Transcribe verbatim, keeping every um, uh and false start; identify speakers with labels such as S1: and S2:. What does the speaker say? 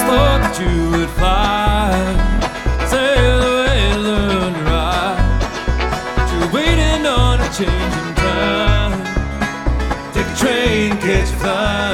S1: thought that you would fly, sail away, learn to ride. But you're waiting on a change in time. Take a train, catch a flight.